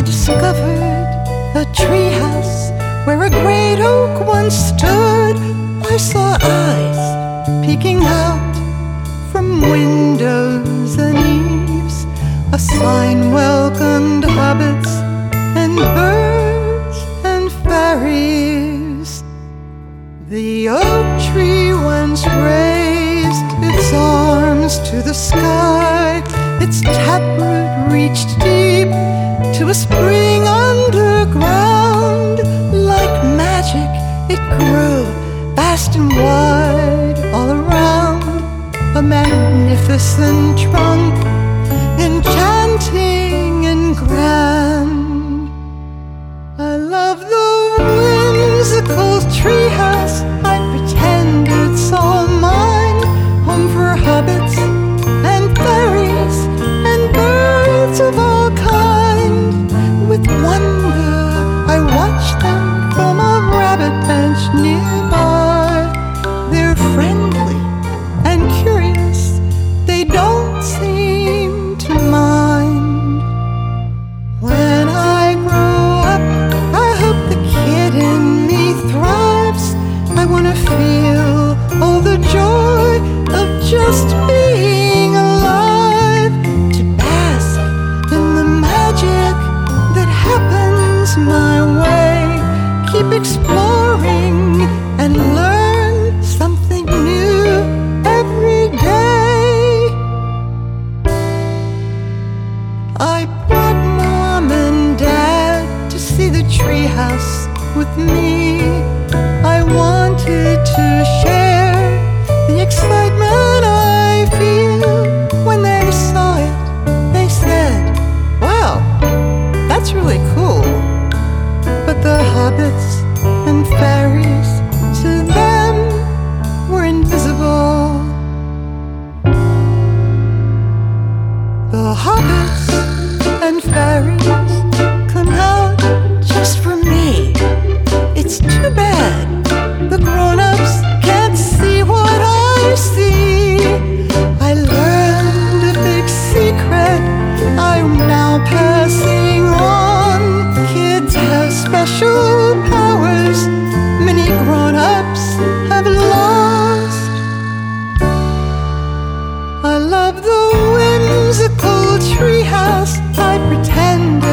discovered a treehouse where a great oak once stood. I saw eyes peeking out from windows and eaves. A sign welcomed hobbits and birds and fairies. The oak tree once raised its arms to the sky. Its taproot reached deep to a spring underground. Like magic, it grew vast and wide all around. A magnificent trunk, enchanting and grand. I love the whimsical treehouse. I pretend it's all mine. Home for hobbits and fairies and birds of all kind. With wonder I watch them from a rabbit bench nearby. They're friendly and curious. They don't seem to mind. When I grow up, I hope the kid in me thrives. I want to feel all the joy of just being alive. To bask in the magic that happens my way. Keep exploring and learn something new every day. I brought Mom and Dad to see the treehouse with me. I wanted to share the excitement I feel. When they saw it, they said, "Wow, that's really cool." But the hobbits and fairies, to them, were invisible. The hobbits and fairies come out just for me. It's too bad the grown-ups can't see what I see. I learned a big secret I'm now passing on. Kids have special powers many grown-ups have lost. I love the whimsical treehouse. I pretend